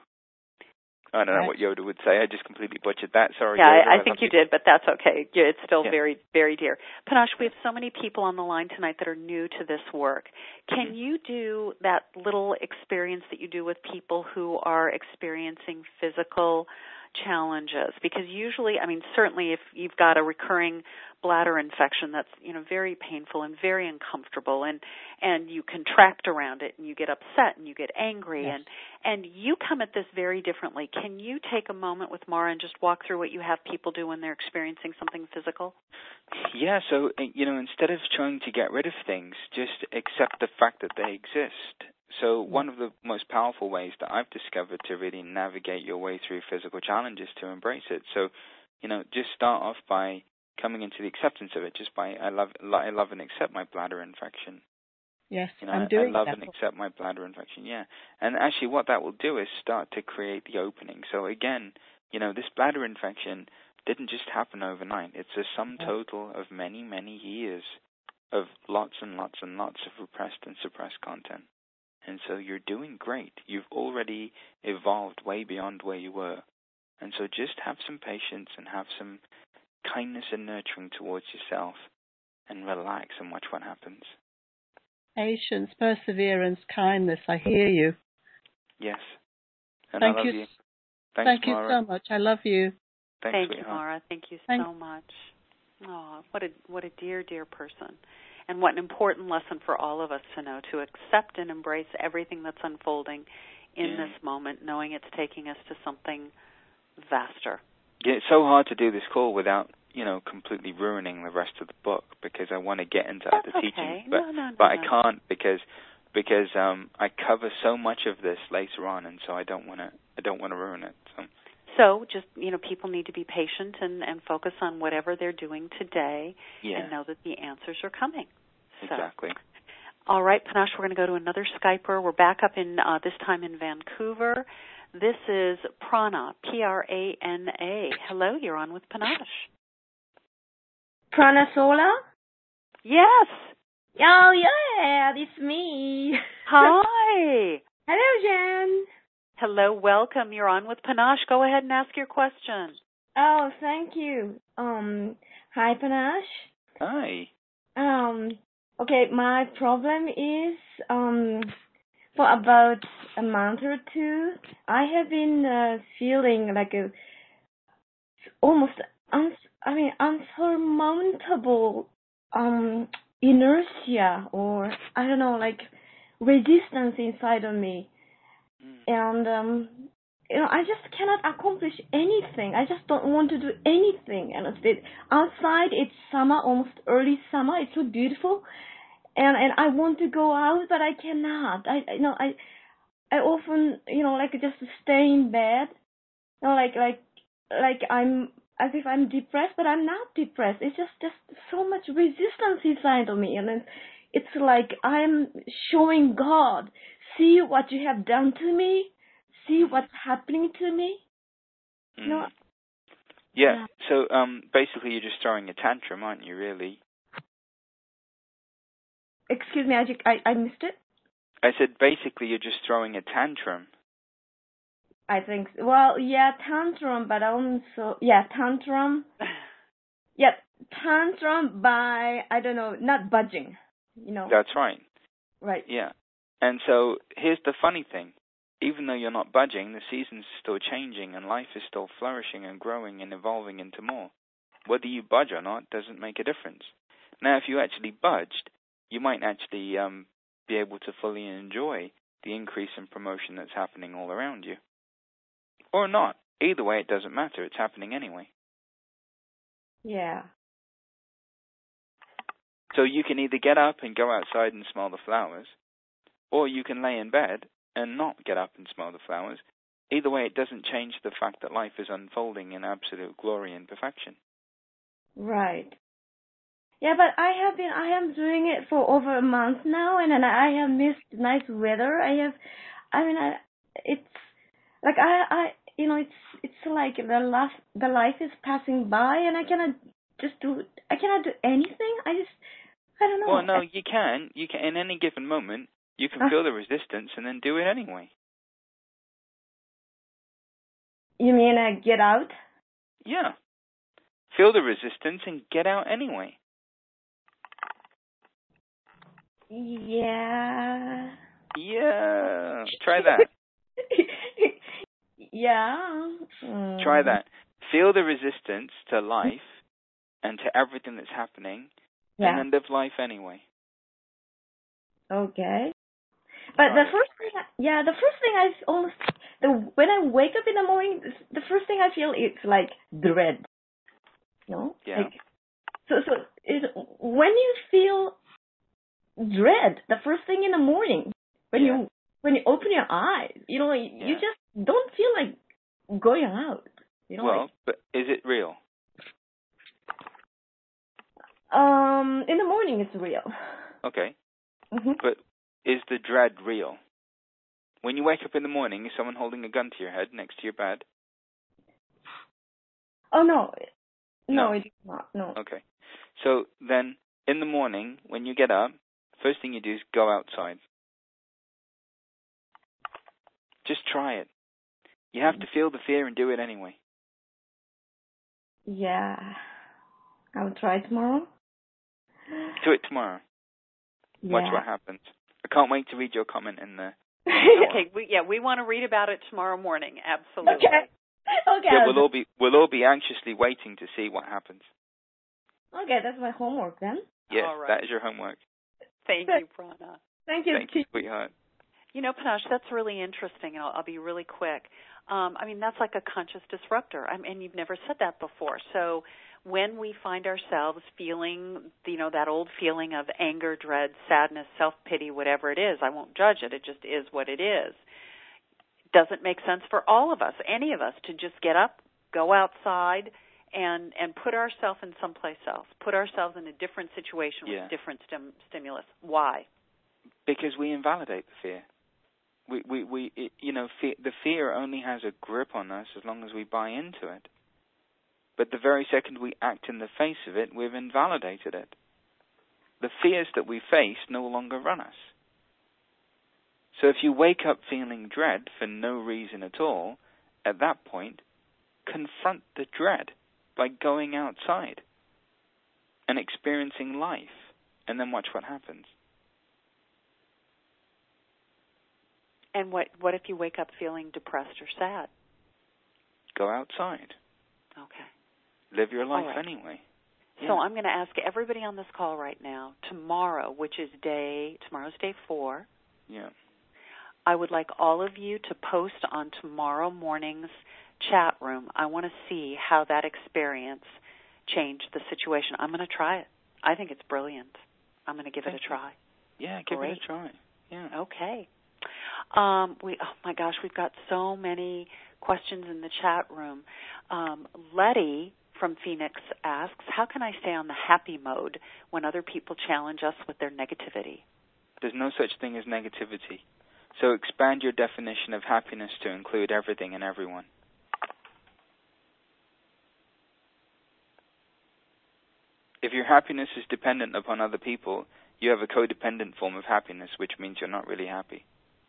I don't know what Yoda would say. I just completely butchered that. Sorry,
yeah,
Yoda.
I think you did, but that's okay. Yeah, it's still
Yeah.
very, very dear. Panache, we have so many people on the line tonight that are new to this work. Can you do that little experience that you do with people who are experiencing physical challenges? Because usually, I mean, certainly if you've got a recurring bladder infection that's, very painful and very uncomfortable, and you contract around it and you get upset and you get angry,
yes.
and you come at this very differently. Can you take a moment with Mara and just walk through what you have people do when they're experiencing something physical?
Yeah, so, instead of trying to get rid of things, just accept the fact that they exist. So one of the most powerful ways that I've discovered to really navigate your way through physical challenges to embrace it. So, just start off by coming into the acceptance of it, just by I love and accept my bladder infection.
Yes,
I'm
doing
I love
that.
and accept my bladder infection, yeah. And actually what that will do is start to create the opening. So again, this bladder infection didn't just happen overnight. It's a sum total of many, many years of lots and lots and lots of repressed and suppressed content. And so you're doing great. You've already evolved way beyond where you were. And so just have some patience and have some kindness and nurturing towards yourself and relax and watch what happens.
Patience, perseverance, kindness. I hear you.
Yes. And
Thank
I love
you.
you. Thanks,
Thank you
Mara.
so much. I love you.
Thank you,
sweetheart.
Mara. Thank you so much. Oh, what a dear, dear person. And what an important lesson for all of us to know, to accept and embrace everything that's unfolding in this moment, knowing it's taking us to something vaster.
Yeah, it's so hard to do this call without, completely ruining the rest of the book, because I want to get into the teaching, but I can't because I cover so much of this later on, and so I don't want to ruin it.
So just, people need to be patient and focus on whatever they're doing today and know that the answers are coming.
Exactly.
All right, Panache, we're going to go to another Skyper. We're back up in this time in Vancouver. This is Prana, Prana. Hello, you're on with Panache.
Prana Sola?
Yes.
Oh, yeah, it's me.
Hi.
Hello, Jan.
Hello, welcome. You're on with Panache. Go ahead and ask your question.
Oh, thank you. Hi, Panache.
Hi.
Okay, my problem is, for about a month or two, I have been feeling like almost unsurmountable inertia, or I don't know, like resistance inside of me. And I just cannot accomplish anything. I just don't want to do anything. And outside it's summer, almost early summer. It's so beautiful, and I want to go out, but I cannot. I often like just stay in bed. Like I'm as if I'm depressed, but I'm not depressed. It's just so much resistance inside of me, and it's like I'm showing God, see what you have done to me, see what's happening to me.
Yeah. So basically, you're just throwing a tantrum, aren't you? Really?
Excuse me, I missed it.
I said basically you're just throwing a tantrum.
I think so. Well, yeah, tantrum, but also tantrum. Yeah, tantrum by not budging.
That's right.
Right.
Yeah. And so here's the funny thing. Even though you're not budging, the season's still changing and life is still flourishing and growing and evolving into more. Whether you budge or not doesn't make a difference. Now, if you actually budged, you might actually be able to fully enjoy the increase in promotion that's happening all around you. Or not. Either way, it doesn't matter. It's happening anyway.
Yeah.
So you can either get up and go outside and smell the flowers, or you can lay in bed and not get up and smell the flowers. Either way, it doesn't change the fact that life is unfolding in absolute glory and perfection.
Right. Yeah, but I am doing it for over a month now, and I have missed nice weather. It's like
it's like the life is passing by, and I cannot do anything. I don't know.
Well, no, you can. You can in any given moment. You can feel the resistance and then do it anyway.
You mean get out?
Yeah. Feel the resistance and get out anyway.
Yeah.
Yeah. Try that.
Yeah.
Try that. Feel the resistance to life and to everything that's happening, and then live life anyway.
Okay. But the first thing when I wake up in the morning, the first thing I feel is like dread. No?
Yeah.
Like, so when you feel dread, the first thing in the morning, when you open your eyes, you just don't feel like going out.
Well, but is it real?
In the morning it's real.
Okay.
Mm-hmm.
But is the dread real? When you wake up in the morning, is someone holding a gun to your head next to your bed?
Oh, no. No, it's not. No.
Okay. So then, in the morning, when you get up, first thing you do is go outside. Just try it. You have to feel the fear and do it anyway.
Yeah. I'll try tomorrow.
Do it tomorrow.
Yeah.
Watch what happens. I can't wait to read your comment in the...
Okay, we want to read about it tomorrow morning. Absolutely.
Okay.
Yeah, we'll all be anxiously waiting to see what happens.
Okay, that's my homework then.
Yes,
all right.
That is your homework.
Thank you, Prana.
Thank you.
Thank you, sweetheart.
Panache, that's really interesting, and I'll be really quick. That's like a conscious disruptor, and you've never said that before. So when we find ourselves feeling, that old feeling of anger, dread, sadness, self-pity, whatever it is, I won't judge it. It just is what it is. Doesn't make sense for all of us, any of us, to just get up, go outside, and put ourselves in someplace else, put ourselves in a different situation with different stimulus. Why?
Because we invalidate the fear. The fear only has a grip on us as long as we buy into it. But the very second we act in the face of it, we've invalidated it. The fears that we face no longer run us. So if you wake up feeling dread for no reason at all, at that point, confront the dread by going outside and experiencing life, and then watch what happens.
And what if you wake up feeling depressed or sad?
Go outside.
Okay.
Live your life
right.
anyway.
So I'm going to ask everybody on this call right now, tomorrow, which is tomorrow's day 4.
Yeah.
I would like all of you to post on tomorrow morning's chat room. I want to see how that experience changed the situation. I'm going to try it. I think it's brilliant. I'm going to give it a try.
Yeah, give it a try. Yeah.
Okay. Oh my gosh, we've got so many questions in the chat room. Letty from Phoenix asks, how can I stay on the happy mode when other people challenge us with their negativity?
There's no such thing as negativity. So expand your definition of happiness to include everything and everyone. If your happiness is dependent upon other people, you have a codependent form of happiness, which means you're not really happy.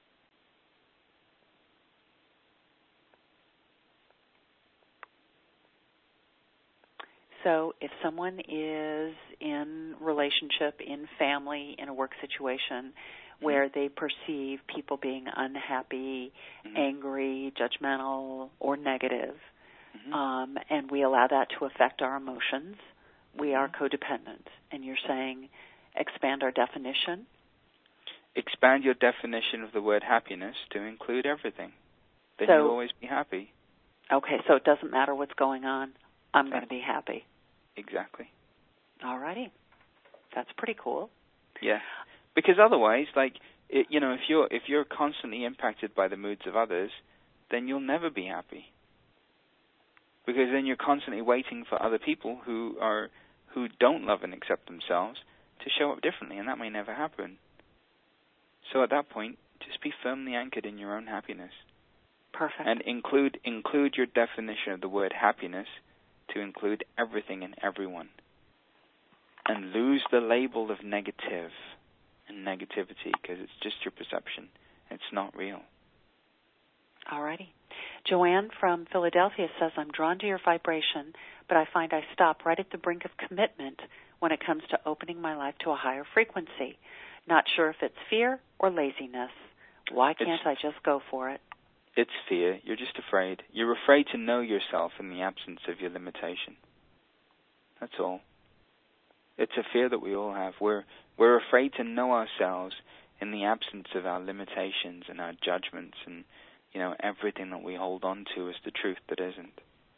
So if someone is in relationship, in family, in a work situation where they perceive people being unhappy, angry, judgmental, or negative, and we allow that to affect our emotions, we are codependent. And you're saying expand our definition?
Expand your definition of the word happiness to include everything. Then you'll always be happy.
Okay, so it doesn't matter what's going on. I'm going to be happy.
Exactly.
All righty. That's pretty cool.
Yeah. Because otherwise, if you're constantly impacted by the moods of others, then you'll never be happy. Because then you're constantly waiting for other people who don't love and accept themselves to show up differently, and that may never happen. So at that point, just be firmly anchored in your own happiness.
Perfect.
And include your definition of the word happiness to include everything and everyone. And lose the label of negative and negativity, because it's just your perception. It's not real.
All righty. Joanne from Philadelphia says, I'm drawn to your vibration, but I find I stop right at the brink of commitment when it comes to opening my life to a higher frequency. Not sure if it's fear or laziness. Why can't I just go for it?
It's fear. You're just afraid. You're afraid to know yourself in the absence of your limitation. That's all. It's a fear that we all have. We're afraid to know ourselves in the absence of our limitations and our judgments and, everything that we hold on to as the truth that isn't.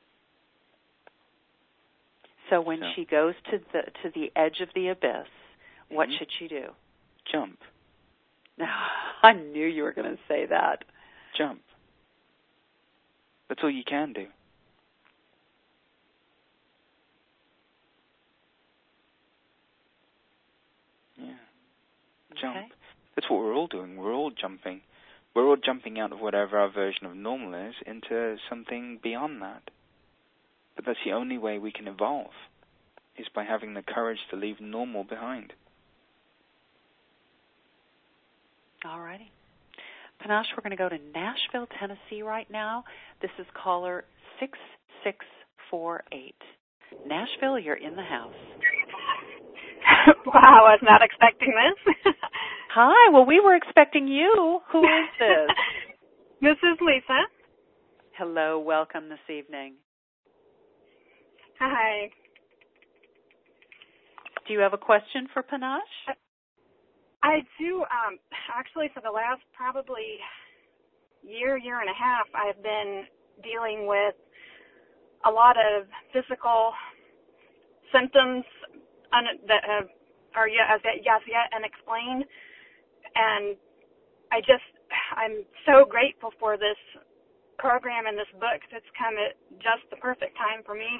So when she goes to the edge of the abyss, what should she do?
Jump.
I knew you were going to say that.
Jump. That's all you can do. Yeah. Jump.
Okay.
That's what we're all doing. We're all jumping. We're all jumping out of whatever our version of normal is into something beyond that. But that's the only way we can evolve, is by having the courage to leave normal behind.
All righty. Panache, we're going to go to Nashville, Tennessee right now. This is caller 6648. Nashville, you're in the house.
Wow, I was not expecting this.
Hi, well, we were expecting you. Who is this?
This is Lisa.
Hello, welcome this evening.
Hi.
Do you have a question for Panache?
I do. Actually, for the last probably year and a half, I've been dealing with a lot of physical symptoms that are as yet unexplained. And I'm so grateful for this program and this book. It's come at just the perfect time for me.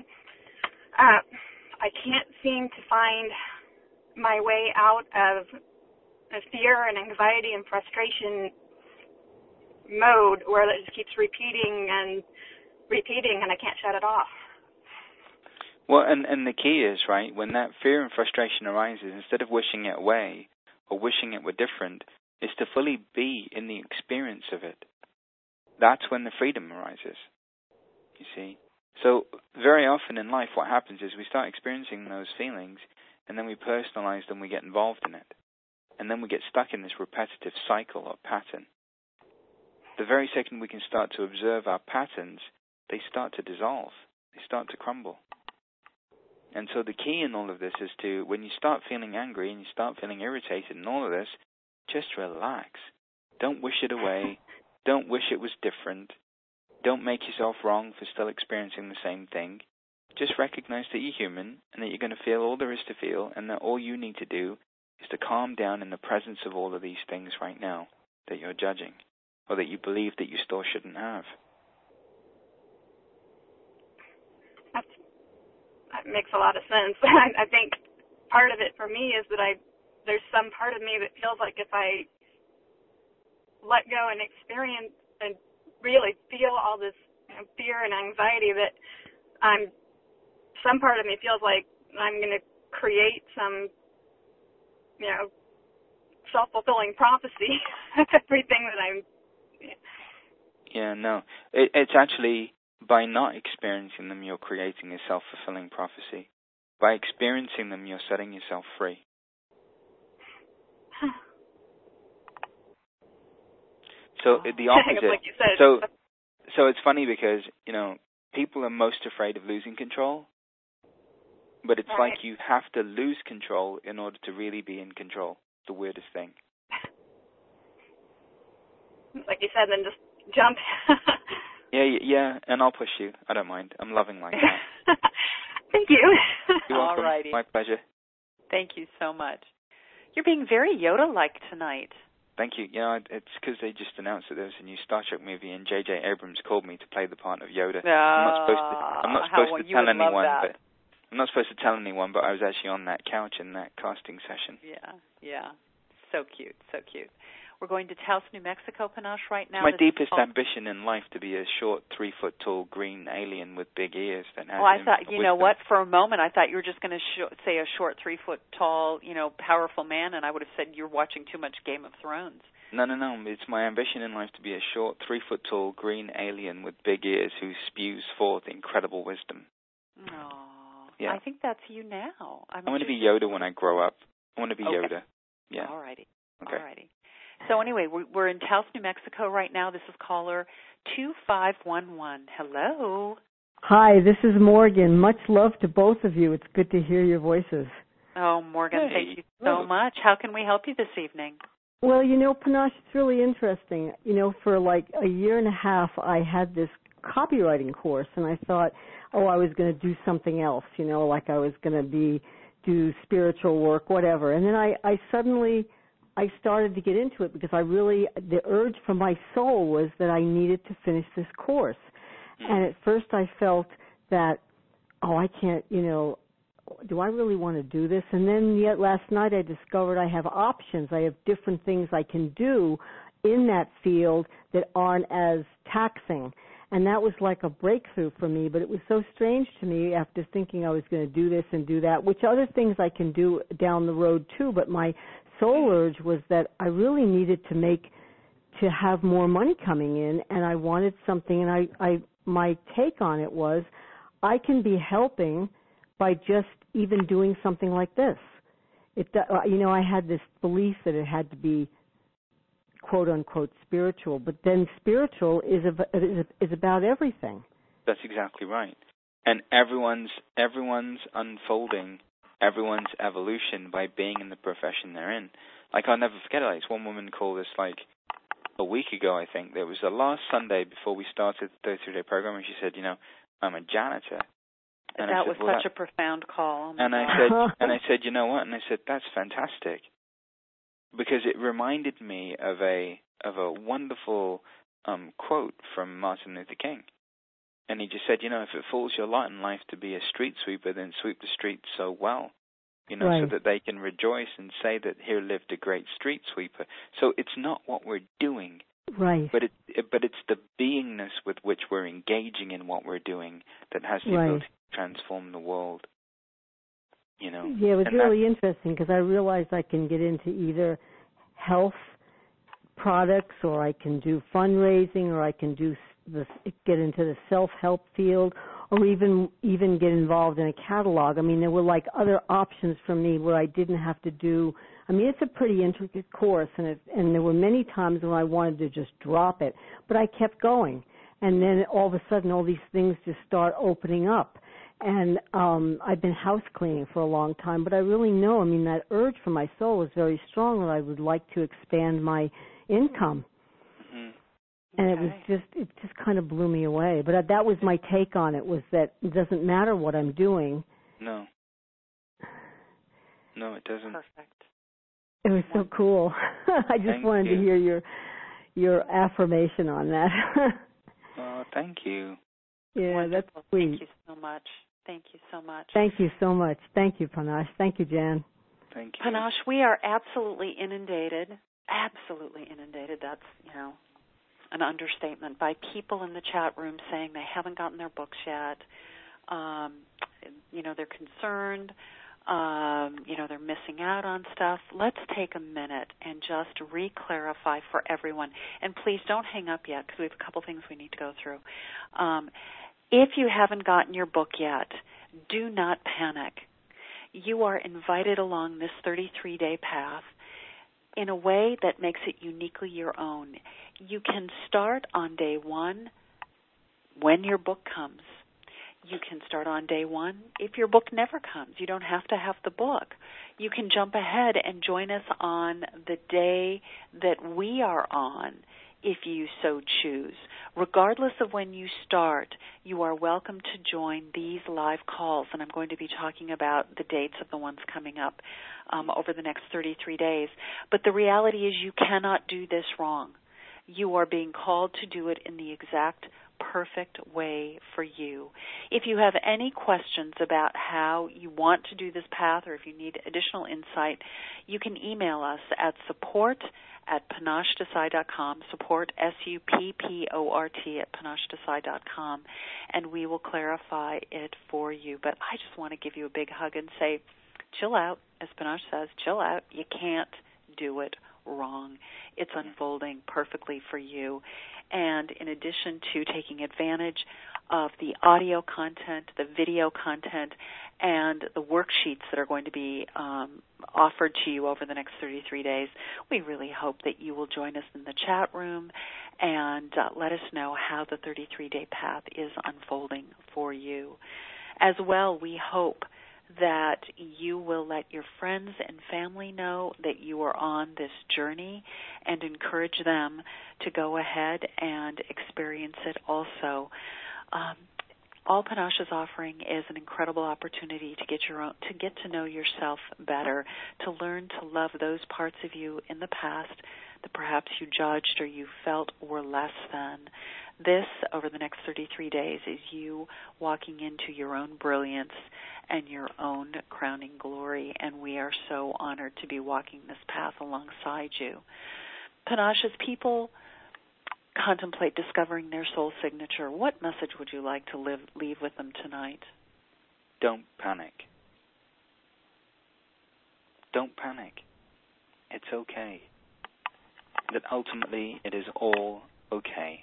I can't seem to find my way out of the fear and anxiety and frustration mode where it just keeps repeating and I can't shut it off.
Well, and the key is, right, when that fear and frustration arises, instead of wishing it away or wishing it were different, is to fully be in the experience of it. That's when the freedom arises, you see. So very often in life what happens is we start experiencing those feelings and then we personalize them, we get involved in it. And then we get stuck in this repetitive cycle or pattern. The very second we can start to observe our patterns, they start to dissolve. They start to crumble. And so the key in all of this is to, when you start feeling angry and you start feeling irritated and all of this, just relax. Don't wish it away. Don't wish it was different. Don't make yourself wrong for still experiencing the same thing. Just recognize that you're human and that you're going to feel all there is to feel, and that all you need to do is to calm down in the presence of all of these things right now that you're judging or that you believe that you still shouldn't have.
That makes a lot of sense. I think part of it for me is that there's some part of me that feels like if I let go and experience and really feel all this fear and anxiety, that some part of me feels like I'm going to create some, self-fulfilling prophecy of everything that I'm.
Yeah, no. It's actually, by not experiencing them, you're creating a self-fulfilling prophecy. By experiencing them, you're setting yourself free. So the opposite.
Like you said.
So it's funny because, people are most afraid of losing control, but it's
right.
like you have to lose control in order to really be in control. The weirdest thing.
Like you said, then just jump.
Yeah, and I'll push you. I don't mind. I'm loving like that.
Thank you.
You're welcome.
All righty.
My pleasure.
Thank you so much. You're being very Yoda-like tonight.
Thank you. It's because they just announced that there was a new Star Trek movie, and J.J. Abrams called me to play the part of Yoda. I'm not supposed to tell anyone, but I'm not supposed to tell anyone. But I was actually on that couch in that casting session.
Yeah. So cute. We're going to Taos, New Mexico, Panache, right now.
My deepest ambition in life to be a short, 3-foot-tall green alien with big ears. That has
I thought, you know what, for a moment I thought you were just going to say a short, 3-foot-tall, powerful man, and I would have said you're watching too much Game of Thrones.
No. It's my ambition in life to be a short, 3-foot-tall green alien with big ears who spews forth incredible wisdom.
Oh,
yeah.
I think that's you now.
I want to be Yoda when I grow up. I want to be Yoda. Yeah.
All righty.
Okay.
All righty. So anyway, we're in Taos, New Mexico right now. This is caller 2511. Hello.
Hi, this is Morgan. Much love to both of you. It's good to hear your voices.
Oh, Morgan, thank you so much. How can we help you this evening?
Well, Panache, it's really interesting. For like a year and a half, I had this copywriting course, and I thought, I was going to do something else, like I was going to do spiritual work, whatever. And then I started to get into it because the urge from my soul was that I needed to finish this course. And at first I felt that, I can't, do I really want to do this? And then yet last night I discovered I have options. I have different things I can do in that field that aren't as taxing. And that was like a breakthrough for me, but it was so strange to me after thinking I was going to do this and do that, which other things I can do down the road too, but my soul urge was that I really needed to have more money coming in, and I wanted something, and my take on it was I can be helping by just even doing something like this. I had this belief that it had to be quote unquote spiritual, but then spiritual is about everything.
That's exactly right. And everyone's unfolding, everyone's evolution by being in the profession they're in. Like, I'll never forget it. Like, one woman called us like a week ago, I think. It was the last Sunday before we started the 33-day program, and she said, I'm a janitor. And
that was such a profound call.
And I said, you know what? And I said, that's fantastic, because it reminded me of a wonderful quote from Martin Luther King. And he just said, if it falls your lot in life to be a street sweeper, then sweep the streets so well,
right,
so that they can rejoice and say that here lived a great street sweeper. So it's not what we're doing,
right?
But it's the beingness with which we're engaging in what we're doing that has the
right.
ability to transform the world.
Yeah, it was really interesting because I realized I can get into either health products, or I can do fundraising, or I can get into the self-help field, or even get involved in a catalog. I mean, there were like other options for me where I didn't have to do. I mean, it's a pretty intricate course, and there were many times when I wanted to just drop it, but I kept going, and then all of a sudden, all these things just start opening up. And I've been house cleaning for a long time, but I really know, that urge for my soul is very strong, that I would like to expand my income.
Mm-hmm.
And it just kind of blew me away. But that was my take on it, was that it doesn't matter what I'm doing.
No, it doesn't.
Perfect.
It was so cool. I just wanted to hear your affirmation on that.
Oh, thank you.
Yeah,
wonderful.
That's sweet.
Thank you so much. Thank you so much.
Thank you so much. Thank you, Panache. Thank you, Jan.
Thank you.
Panache, we are absolutely inundated. That's, an understatement, by people in the chat room saying they haven't gotten their books yet. They're concerned. They're missing out on stuff. Let's take a minute and just re-clarify for everyone. And please don't hang up yet, because we have a couple things we need to go through. If you haven't gotten your book yet, do not panic. You are invited along this 33-day path in a way that makes it uniquely your own. You can start on day one when your book comes. You can start on day one if your book never comes. You don't have to have the book. You can jump ahead and join us on the day that we are on, if you so choose. Regardless of when you start, you are welcome to join these live calls, and I'm going to be talking about the dates of the ones coming up over the next 33 days. But the reality is you cannot do this wrong. You are being called to do it in the exact perfect way for you. If you have any questions about how you want to do this path, or if you need additional insight, you can email us at support@panashdesai.com, support, SUPPORT, at panashdesai.com, and we will clarify it for you. But I just want to give you a big hug and say, chill out, as Panache says, chill out. You can't do it wrong. It's unfolding perfectly for you. And in addition to taking advantage of the audio content, the video content, and the worksheets that are going to be offered to you over the next 33 days, we really hope that you will join us in the chat room and let us know how the 33-day path is unfolding for you. As well, we hope that you will let your friends and family know that you are on this journey and encourage them to go ahead and experience it also. All Panache is offering is an incredible opportunity to get to know yourself better, to learn to love those parts of you in the past that perhaps you judged or you felt were less than. This, over the next 33 days, is you walking into your own brilliance and your own crowning glory, and we are so honored to be walking this path alongside you. Panache, as people contemplate discovering their soul signature, what message would you like to leave with them tonight?
Don't panic. Don't panic. It's okay. That ultimately it is all okay.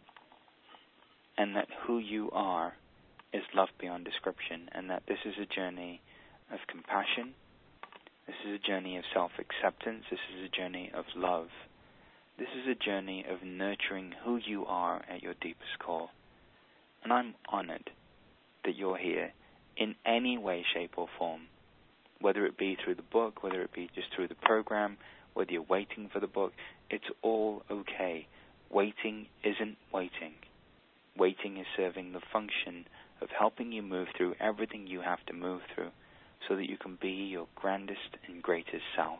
And that who you are is love beyond description, and that this is a journey of compassion, this is a journey of self-acceptance, this is a journey of love. This is a journey of nurturing who you are at your deepest core. And I'm honored that you're here in any way, shape, or form, whether it be through the book, whether it be just through the program, whether you're waiting for the book. It's all okay. Waiting isn't waiting. Waiting is serving the function of helping you move through everything you have to move through so that you can be your grandest and greatest self.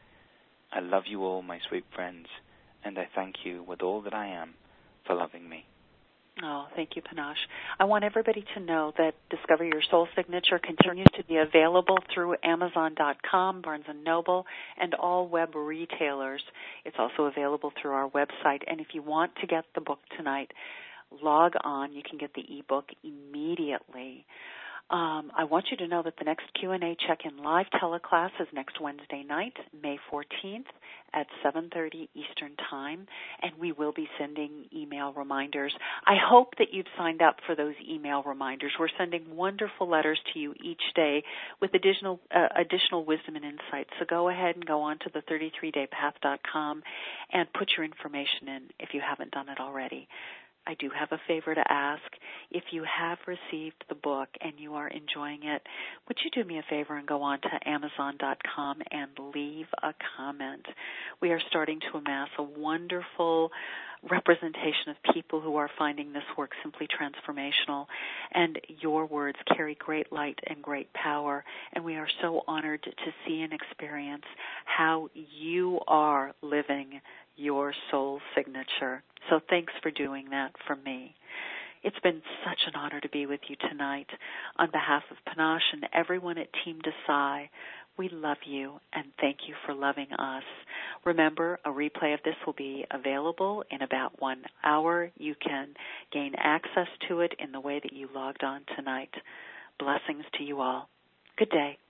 I love you all, my sweet friends, and I thank you with all that I am for loving me.
Oh, thank you, Panache. I want everybody to know that Discover Your Soul Signature continues to be available through Amazon.com, Barnes & Noble, and all web retailers. It's also available through our website. And if you want to get the book tonight, log on. You can get the ebook immediately. I want you to know that the next Q&A check-in live teleclass is next Wednesday night, May 14th at 7:30 Eastern Time, and we will be sending email reminders. I hope that you've signed up for those email reminders. We're sending wonderful letters to you each day with additional wisdom and insight. So go ahead and go on to the 33daypath.com and put your information in if you haven't done it already. I do have a favor to ask. If you have received the book and you are enjoying it, would you do me a favor and go on to Amazon.com and leave a comment? We are starting to amass a wonderful representation of people who are finding this work simply transformational, and your words carry great light and great power, and we are so honored to see and experience how you are living your soul signature. So thanks for doing that for me. It's been such an honor to be with you tonight. On behalf of Panache and everyone at Team Desai, we love you and thank you for loving us. Remember, a replay of this will be available in about 1 hour. You can gain access to it in the way that you logged on tonight. Blessings to you all. Good day.